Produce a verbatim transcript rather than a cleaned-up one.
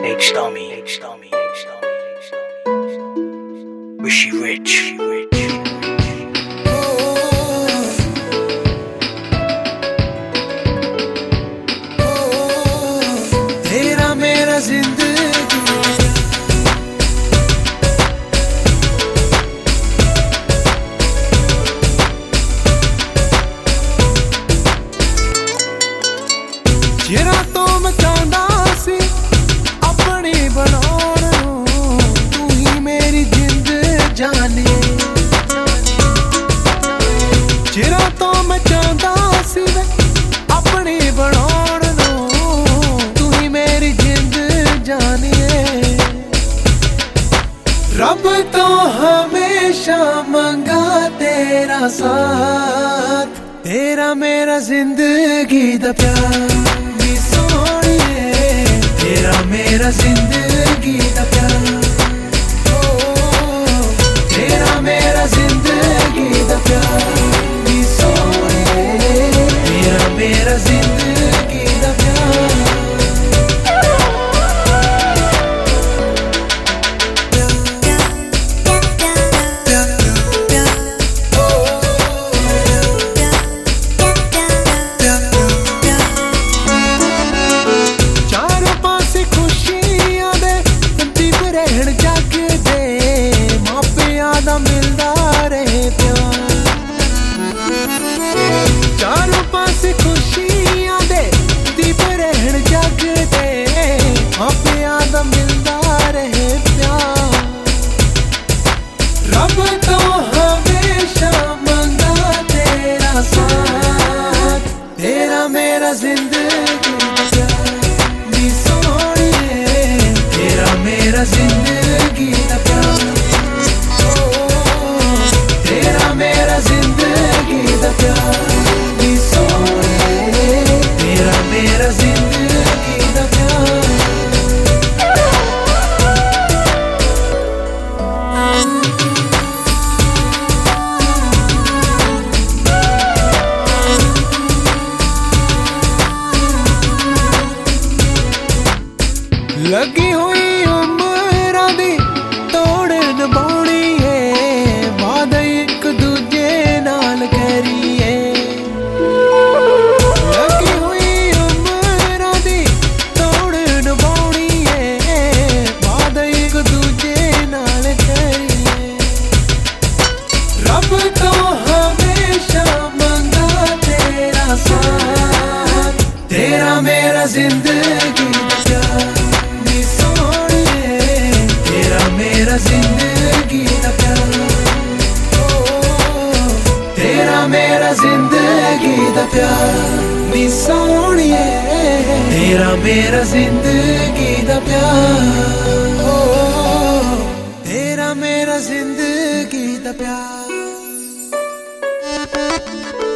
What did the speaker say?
H Tommy, H Tommy, H Tommy, H Tommy. Wishy rich, rich. तेरा मेरा जिंदगी जिरा तो मैं चाहता सी अपनी बनाउण नूं तू ही मेरी जिंद जाने जिरा तो मैं चाहता सी अपनी बनाउण नूं तू ही मेरी जिंद जानिए रब तो हमेशा मंगा तेरा साथ तेरा मेरा जिंदगी दा प्यार तेरा मेरा जिंदगी दा प्यार तेरा मेरा जिंदगी दा प्यार नी सोने तेरा मेरा जिंदगी दा प्यार तेरा मेरा जिंदगी दा प्यार नी सोनिए तेरा मेरा जिंदगी दा प्यार तेरा मेरा जिंदगी दा प्यार नी सोनिए तेरा मेरा जिंदगी दा प्यार लगी हुई उम्रां दी तोड़ निभाउणी है वादा एक दूजे नाल करिए लगी हुई उम्रां दी तोड़ निभाउणी है वादा एक दूजे नाल करिए रब तो हमेशा मंगा तेरा साथ तेरा मेरा जिंदगी दा प्यार तेरा जिंदगी दा प्यार तेरा मेरा जिंदगी दा प्यार नी सोनिए तेरा मेरा जिंदगी दा प्यार तेरा मेरा जिंदगी दा प्यार।